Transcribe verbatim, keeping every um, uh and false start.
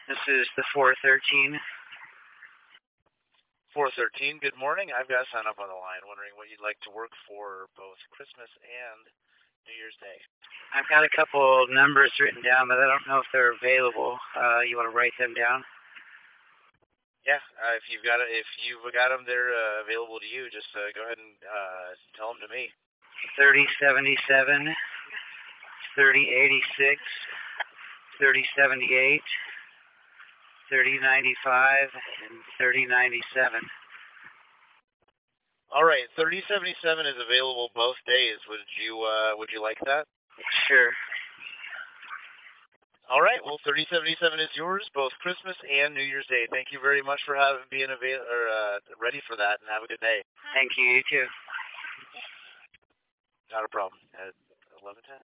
This is the four thirteen. four thirteen, good morning. I've got to sign up on the line, wondering what you'd like to work for both Christmas and New Year's Day. I've got a couple numbers written down, but I don't know if they're available. Uh, you want to write them down? Yeah, uh, if you've got it, if you've got them, they're uh, available to you. Just uh, go ahead and uh, tell them to me. thirty seventy-seven, thirty eighty-six, thirty seventy-eight, thirty ninety-five, and thirty ninety-seven. All right, thirty seventy-seven is available both days. Would you uh, would you like that? Sure. All right, well, thirty seventy-seven is yours, both Christmas and New Year's Day. Thank you very much for having being avail- or uh, ready for that, and have a good day. Thank you. You too. Not a problem. At eleven ten.